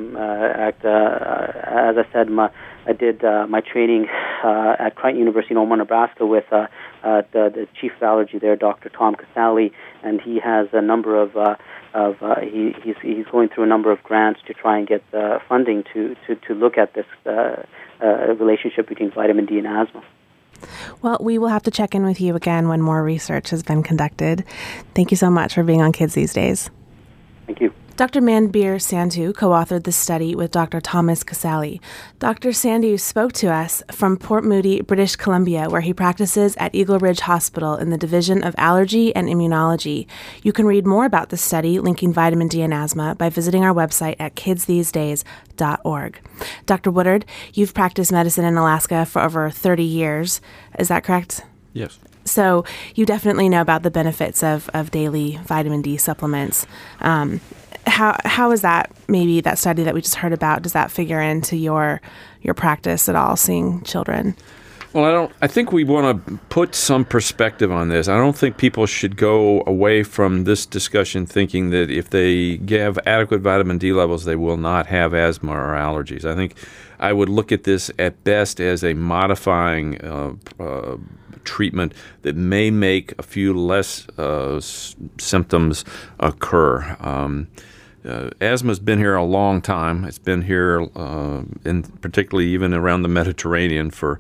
As I said, I did my training at Creighton University in Omaha, Nebraska, with the chief of allergy there, Dr. Tom Casale, and he has a number of he's going through a number of grants to try and get funding to look at this relationship between vitamin D and asthma. Well, we will have to check in with you again when more research has been conducted. Thank you so much for being on Kids These Days. Thank you. Dr. Manbir Sandhu co-authored this study with Dr. Thomas Casale. Dr. Sandhu spoke to us from Port Moody, British Columbia, where he practices at Eagle Ridge Hospital in the Division of Allergy and Immunology. You can read more about this study linking vitamin D and asthma by visiting our website at kidsthesedays.org. Dr. Woodard, you've practiced medicine in Alaska for over 30 years. Is that correct? Yes. So you definitely know about the benefits of daily vitamin D supplements. How is that, maybe that study that we just heard about, does that figure into your practice at all, seeing children? Well, I think we want to put some perspective on this. I don't think people should go away from this discussion thinking that if they have adequate vitamin D levels, they will not have asthma or allergies. I think I would look at this at best as a modifying treatment that may make a few less symptoms occur. Asthma's been here a long time. It's been here, particularly even around the Mediterranean for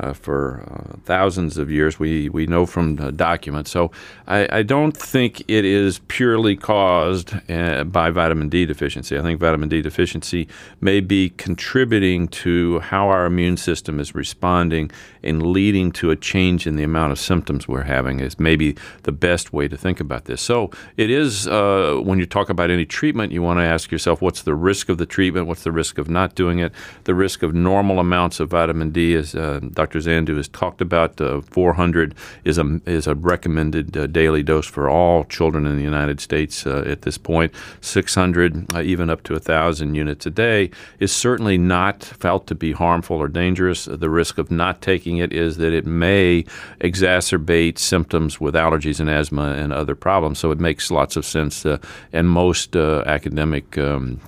thousands of years. We know from documents. So I don't think it is purely caused by vitamin D deficiency. I think vitamin D deficiency may be contributing to how our immune system is responding and leading to a change in the amount of symptoms we're having. Is maybe the best way to think about this. So it is, when you talk about any treatment, you want to ask yourself, what's the risk of the treatment? What's the risk of not doing it? The risk of normal amounts of vitamin D, as Dr. Sandhu has talked about, 400 is a recommended daily dose for all children in the United States at this point. 600, even up to 1,000 units a day, is certainly not felt to be harmful or dangerous. The risk of not taking it is that it may exacerbate symptoms with allergies and asthma and other problems. So it makes lots of sense, and most academic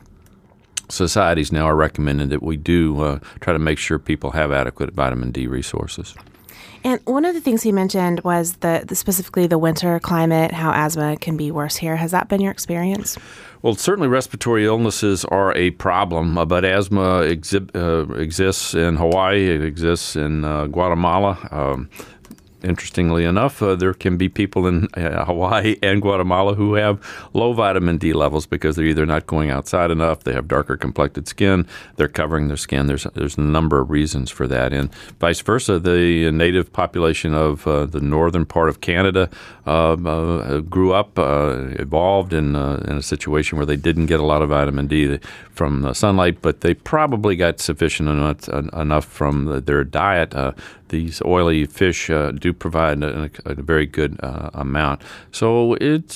societies now are recommending that we do try to make sure people have adequate vitamin D resources. And one of the things he mentioned was specifically the winter climate, how asthma can be worse here. Has that been your experience? Well, certainly respiratory illnesses are a problem, but asthma exists in Hawaii. It exists in Guatemala. Interestingly enough, there can be people in Hawaii and Guatemala who have low vitamin D levels because they're either not going outside enough, they have darker complected skin, they're covering their skin. There's a number of reasons for that. And vice versa, the native population of the northern part of Canada grew up, evolved in a situation where they didn't get a lot of vitamin D from sunlight, but they probably got sufficient enough from their diet. These oily fish do provide a very good amount. So it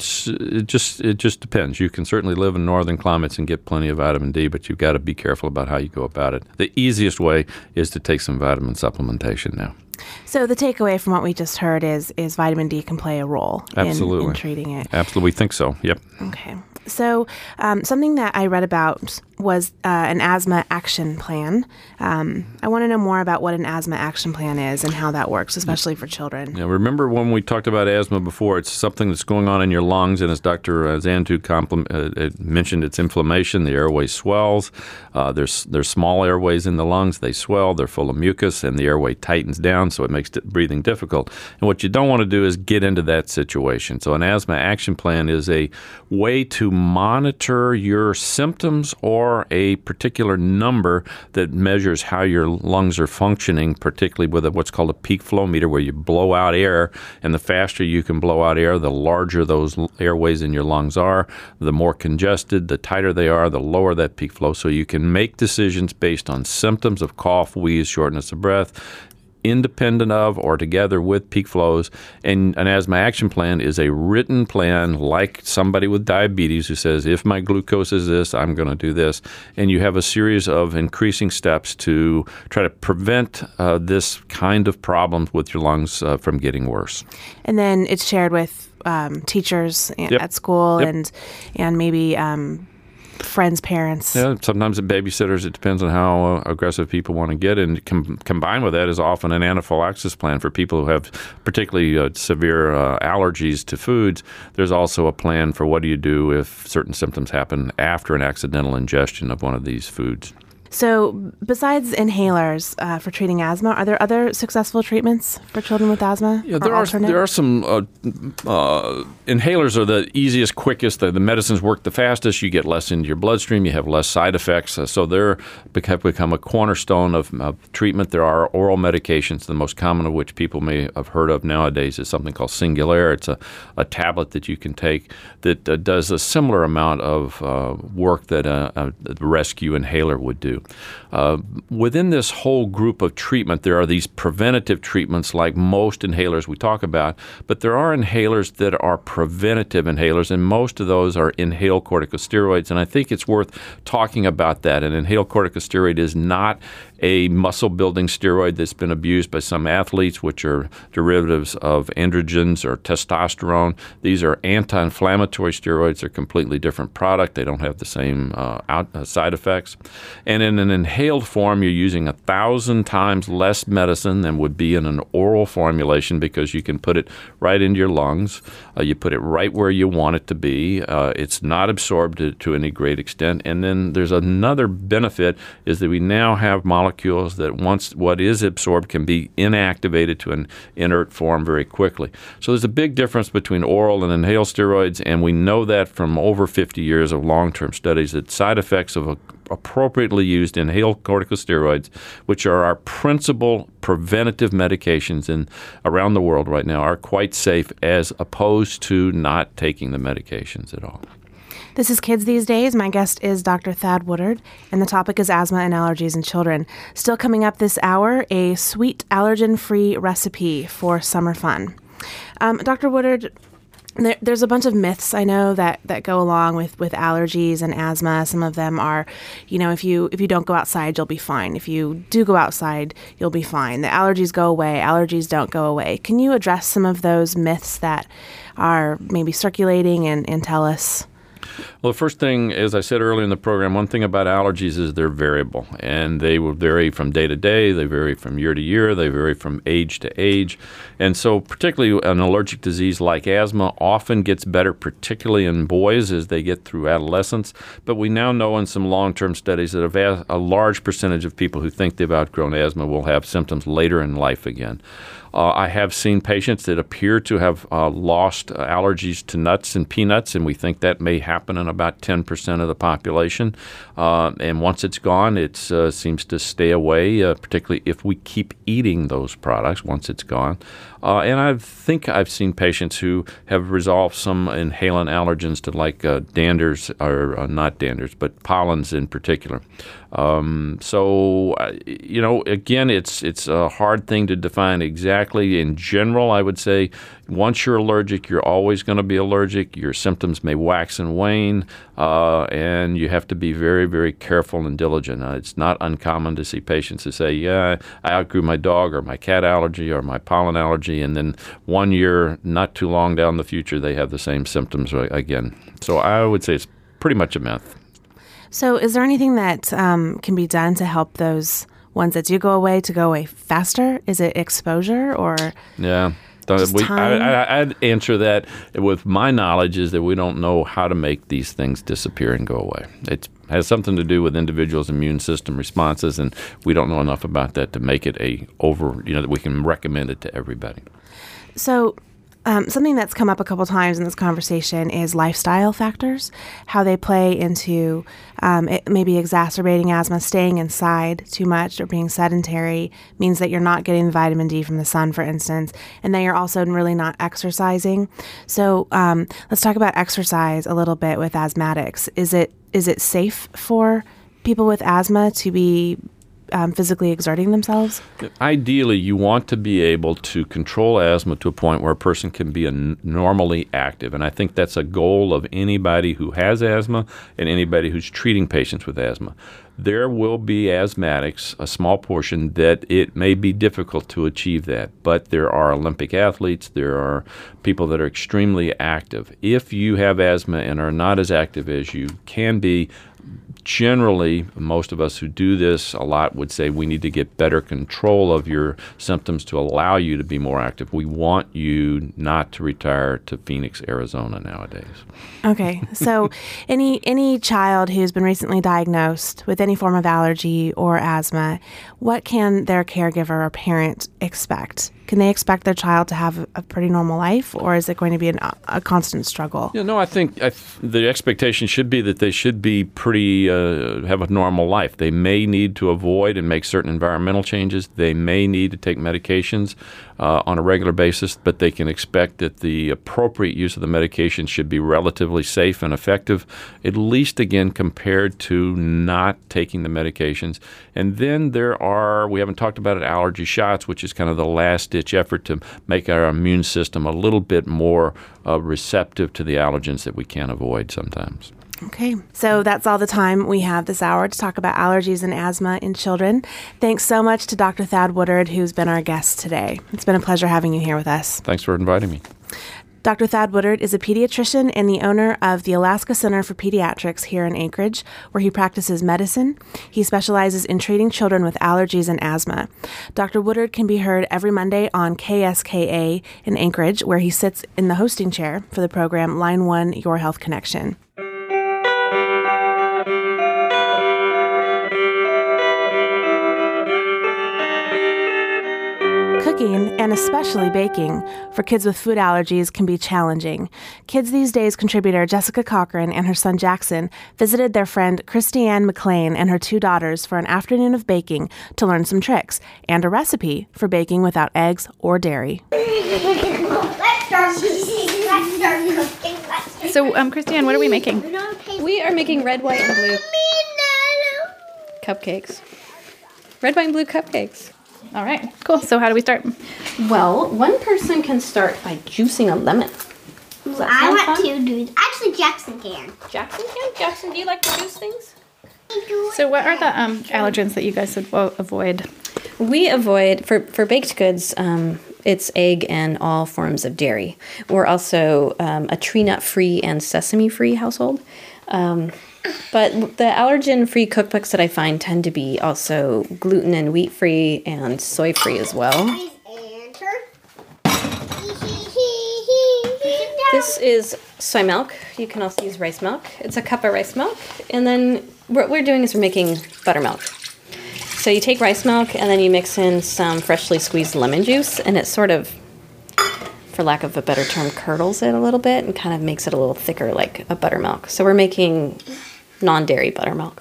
just depends. You can certainly live in northern climates and get plenty of vitamin D, but you've got to be careful about how you go about it. The easiest way is to take some vitamin supplementation now. So the takeaway from what we just heard is vitamin D can play a role in treating it. Absolutely. We think so. Yep. Okay. So something that I read about was an asthma action plan. I want to know more about what an asthma action plan is and how that works, especially for children. Yeah, remember when we talked about asthma before, it's something that's going on in your lungs, and as Dr. Sandhu mentioned, it's inflammation. The airway swells. There's small airways in the lungs. They swell. They're full of mucus, and the airway tightens down, so it makes breathing difficult. And what you don't want to do is get into that situation. So an asthma action plan is a way to monitor your symptoms or a particular number that measures how your lungs are functioning, particularly with what's called a peak flow meter, where you blow out air, and the faster you can blow out air, the larger those airways in your lungs are, the more congested, the tighter they are, the lower that peak flow. So you can make decisions based on symptoms of cough, wheeze, shortness of breath. independent of or together with peak flows. And an asthma action plan is a written plan like somebody with diabetes who says, if my glucose is this, I'm going to do this. And you have a series of increasing steps to try to prevent this kind of problems with your lungs from getting worse. And then it's shared with teachers at school and maybe friends' parents. Yeah, sometimes the babysitters. It depends on how aggressive people want to get. And combined with that is often an anaphylaxis plan for people who have particularly severe allergies to foods. There's also a plan for what do you do if certain symptoms happen after an accidental ingestion of one of these foods. So besides inhalers for treating asthma, are there other successful treatments for children with asthma? Yeah, there are some inhalers are the easiest, quickest. The medicines work the fastest. You get less into your bloodstream. You have less side effects. So they're have become a cornerstone of treatment. There are oral medications, the most common of which people may have heard of nowadays is something called Singulair. It's a tablet that you can take that does a similar amount of work that a rescue inhaler would do. Within this whole group of treatment, there are these preventative treatments like most inhalers we talk about, but there are inhalers that are preventative inhalers, and most of those are inhaled corticosteroids, and I think it's worth talking about that. An inhaled corticosteroid is not a muscle-building steroid that's been abused by some athletes, which are derivatives of androgens or testosterone. These are anti-inflammatory steroids. They're a completely different product. They don't have the same side effects. And in an inhaled form, you're using 1,000 times less medicine than would be in an oral formulation because you can put it right into your lungs. You put it right where you want it to be. It's not absorbed to any great extent. And then there's another benefit is that we now have molecules that once what is absorbed can be inactivated to an inert form very quickly. So there's a big difference between oral and inhaled steroids, and we know that from over 50 years of long-term studies that side effects of appropriately used inhaled corticosteroids, which are our principal preventative medications around the world right now, are quite safe as opposed to not taking the medications at all. This is Kids These Days. My guest is Dr. Thad Woodard, and the topic is asthma and allergies in children. Still coming up this hour, a sweet allergen-free recipe for summer fun. Dr. Woodard, there's a bunch of myths I know that go along with allergies and asthma. Some of them are, if you don't go outside, you'll be fine. If you do go outside, you'll be fine. The allergies go away. Allergies don't go away. Can you address some of those myths that are maybe circulating and tell us? Well, the first thing, as I said earlier in the program, one thing about allergies is they're variable, and they will vary from day to day, they vary from year to year, they vary from age to age. And so particularly an allergic disease like asthma often gets better, particularly in boys as they get through adolescence. But we now know in some long-term studies that a large percentage of people who think they've outgrown asthma will have symptoms later in life again. I have seen patients that appear to have lost allergies to nuts and peanuts, and we think that may happen in about 10% of the population. And once it's gone, it seems to stay away, particularly if we keep eating those products once it's gone. And I think I've seen patients who have resolved some inhalant allergens to like danders, or not danders, but pollens in particular. So, again, it's a hard thing to define exactly. In general, I would say once you're allergic, you're always going to be allergic. Your symptoms may wax and wane, and you have to be very, very careful and diligent. It's not uncommon to see patients who say, yeah, I outgrew my dog or my cat allergy or my pollen allergy, and then 1 year, not too long down the future, they have the same symptoms again. So I would say it's pretty much a myth. So is there anything that can be done to help those ones that do go away to go away faster? Is it exposure or time? I'd answer that with my knowledge is that we don't know how to make these things disappear and go away. It has something to do with individuals' immune system responses, and we don't know enough about that to make it that we can recommend it to everybody. So something that's come up a couple times in this conversation is lifestyle factors, how they play into maybe exacerbating asthma. Staying inside too much or being sedentary means that you're not getting the vitamin D from the sun, for instance, and then you're also really not exercising. So let's talk about exercise a little bit with asthmatics. Is it safe for people with asthma to be physically exerting themselves? Ideally, you want to be able to control asthma to a point where a person can be normally active. And I think that's a goal of anybody who has asthma and anybody who's treating patients with asthma. There will be asthmatics, a small portion, that it may be difficult to achieve that. But there are Olympic athletes, there are people that are extremely active. If you have asthma and are not as active as you can be, generally, most of us who do this a lot would say we need to get better control of your symptoms to allow you to be more active. We want you not to retire to Phoenix, Arizona nowadays. Okay, so any child who's been recently diagnosed with any form of allergy or asthma, what can their caregiver or parent expect? Can they expect their child to have a pretty normal life, or is it going to be a constant struggle? I think the expectation should be that they should be pretty have a normal life. They may need to avoid and make certain environmental changes. They may need to take medications on a regular basis, but they can expect that the appropriate use of the medication should be relatively safe and effective, at least, again, compared to not taking the medications. And then we haven't talked about it, allergy shots, which is kind of the last-ditch effort to make our immune system a little bit more receptive to the allergens that we can't avoid sometimes. Okay, so that's all the time we have this hour to talk about allergies and asthma in children. Thanks so much to Dr. Thad Woodard, who's been our guest today. It's been a pleasure having you here with us. Thanks for inviting me. Dr. Thad Woodard is a pediatrician and the owner of the Alaska Center for Pediatrics here in Anchorage, where he practices medicine. He specializes in treating children with allergies and asthma. Dr. Woodard can be heard every Monday on KSKA in Anchorage, where he sits in the hosting chair for the program Line 1 Your Health Connection. Cooking, and especially baking, for kids with food allergies can be challenging. Kids These Days contributor Jessica Cochran and her son Jackson visited their friend Christiane McLean and her 2 daughters for an afternoon of baking to learn some tricks and a recipe for baking without eggs or dairy. So, Christiane, what are we making? We are making red, white, and blue cupcakes. Red, white, and blue cupcakes. All right, cool. So how do we start? Well, one person can start by juicing a lemon. I want to do. Actually, Jackson can. Jackson can? Jackson, do you like to juice things? So what are the allergens that you guys would avoid? We avoid, for baked goods, it's egg and all forms of dairy. We're also a tree nut-free and sesame-free household. But the allergen-free cookbooks that I find tend to be also gluten and wheat-free and soy-free as well. This is soy milk. You can also use rice milk. It's a cup of rice milk. And then what we're doing is we're making buttermilk. So you take rice milk and then you mix in some freshly squeezed lemon juice, and it sort of, for lack of a better term, curdles it a little bit and kind of makes it a little thicker like a buttermilk. So we're making non-dairy buttermilk.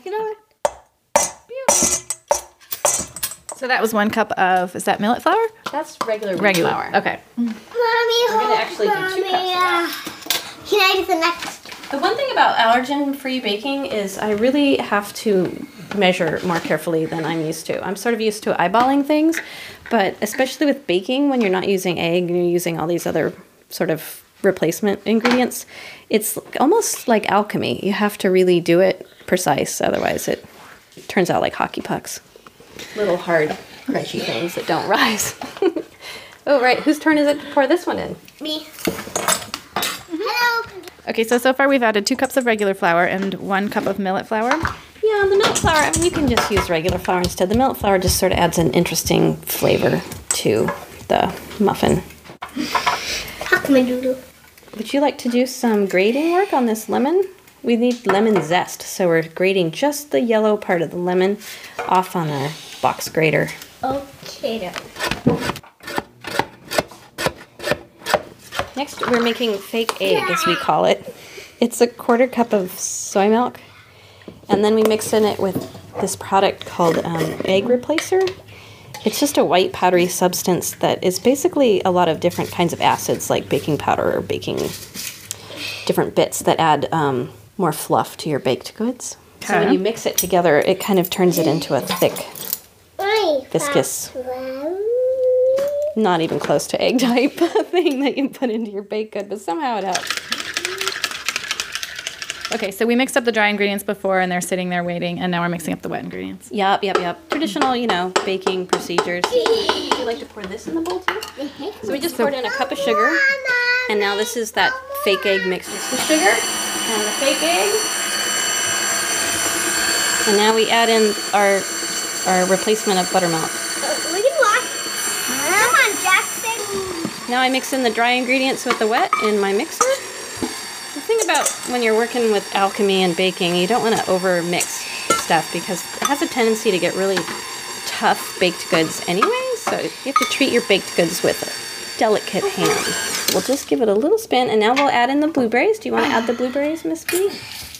So that was 1 cup of, is that millet flour? That's regular flour. Okay. Mommy, we're going to actually do 2 cups of that. Can I do the next? The one thing about allergen-free baking is I really have to measure more carefully than I'm used to. I'm sort of used to eyeballing things, but especially with baking, when you're not using egg and you're using all these other sort of replacement ingredients, it's almost like alchemy. You have to really do it precise, otherwise it turns out like hockey pucks. Little hard, crunchy things that don't rise. Oh, right. Whose turn is it to pour this one in? Me. Hello. Okay, so far we've added 2 cups of regular flour and 1 cup of millet flour. Yeah, the millet flour, I mean, you can just use regular flour instead. The millet flour just sort of adds an interesting flavor to the muffin. Would you like to do some grating work on this lemon? We need lemon zest, so we're grating just the yellow part of the lemon off on our box grater. Okay. Next, we're making fake egg, as we call it. It's a 1/4 cup of soy milk, and then we mix in it with this product called egg replacer. It's just a white powdery substance that is basically a lot of different kinds of acids, like baking powder or baking different bits that add more fluff to your baked goods. So when you mix it together, it kind of turns it into a thick, viscous, not even close to egg type thing that you put into your baked good, but somehow it helps. Okay, so we mixed up the dry ingredients before, and they're sitting there waiting, and now we're mixing up the wet ingredients. Yep. Traditional, baking procedures. Would you like to pour this in the bowl too? So we just poured in a cup of sugar, and now this is that fake egg mixed with the sugar and the fake egg. And now we add in our replacement of buttermilk. We can watch. Come on, Jackson. Now I mix in the dry ingredients with the wet in my mixer. The thing about when you're working with alchemy and baking, you don't want to over mix stuff because it has a tendency to get really tough baked goods anyway. So you have to treat your baked goods with a delicate hand. We'll just give it a little spin, and now we'll add in the blueberries. Do you want to add the blueberries, Miss B?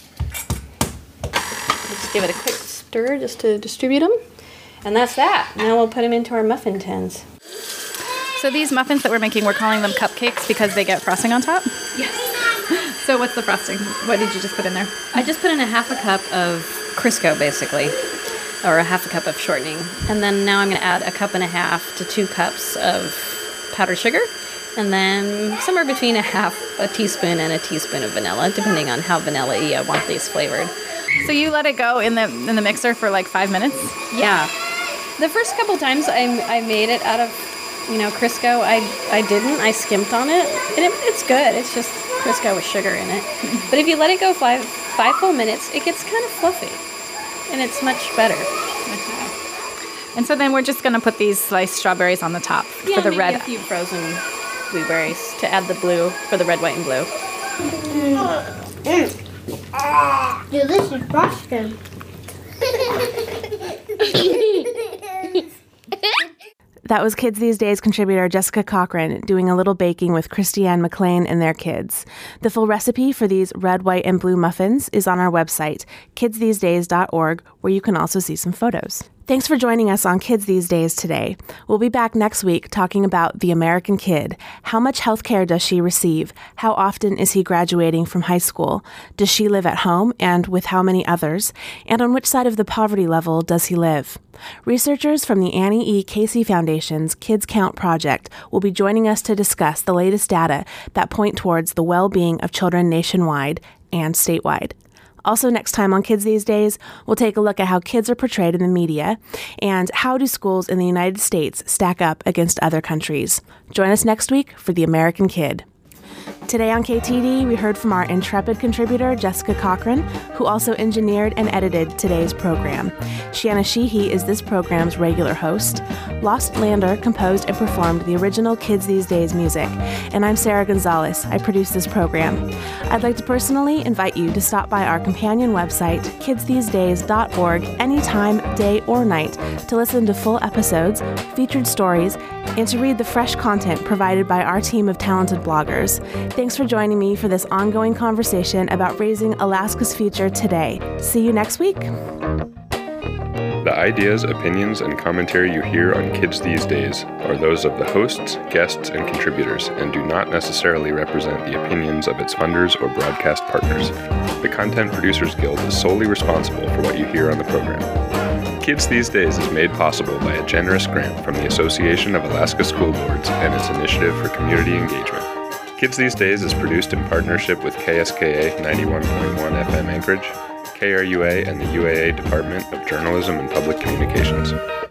Just give it a quick stir just to distribute them. And that's that. Now we'll put them into our muffin tins. So these muffins that we're making, we're calling them cupcakes because they get frosting on top? Yes. So what's the frosting? What did you just put in there? I just put in a half a cup of Crisco, basically, or a half a cup of shortening. And then now I'm going to add a cup and a half to 2 cups of powdered sugar. And then somewhere between a teaspoon and a teaspoon of vanilla, depending on how vanilla-y I want these flavored. So you let it go in the mixer for like 5 minutes? Yeah. The first couple times I made it out of, Crisco, I didn't. I skimped on it. And it's good. It's just Crisco with sugar in it. But if you let it go five full minutes, it gets kind of fluffy. And it's much better. Okay. And so then we're just going to put these sliced strawberries on the top for the red. A few frozen blueberries to add the blue for the red, white, and blue. Delicious frosting. That was Kids These Days contributor Jessica Cochran doing a little baking with Christiane McLean and their kids. The full recipe for these red, white, and blue muffins is on our website, kidsthesedays.org, where you can also see some photos. Thanks for joining us on Kids These Days today. We'll be back next week talking about the American kid. How much health care does she receive? How often is he graduating from high school? Does she live at home, and with how many others? And on which side of the poverty level does he live? Researchers from the Annie E. Casey Foundation's Kids Count project will be joining us to discuss the latest data that point towards the well-being of children nationwide and statewide. Also next time on Kids These Days, we'll take a look at how kids are portrayed in the media and how do schools in the United States stack up against other countries. Join us next week for The American Kid. Today on KTD, we heard from our intrepid contributor, Jessica Cochran, who also engineered and edited today's program. Shanna Sheehy is this program's regular host. Lost Lander composed and performed the original Kids These Days music. And I'm Sarah Gonzalez. I produce this program. I'd like to personally invite you to stop by our companion website, kidsthesedays.org, anytime, day or night, to listen to full episodes, featured stories, and to read the fresh content provided by our team of talented bloggers. Thanks for joining me for this ongoing conversation about raising Alaska's future today. See you next week. The ideas, opinions, and commentary you hear on Kids These Days are those of the hosts, guests, and contributors, and do not necessarily represent the opinions of its funders or broadcast partners. The Content Producers Guild is solely responsible for what you hear on the program. Kids These Days is made possible by a generous grant from the Association of Alaska School Boards and its Initiative for Community Engagement. Kids These Days is produced in partnership with KSKA 91.1 FM Anchorage, KRUA, and the UAA Department of Journalism and Public Communications.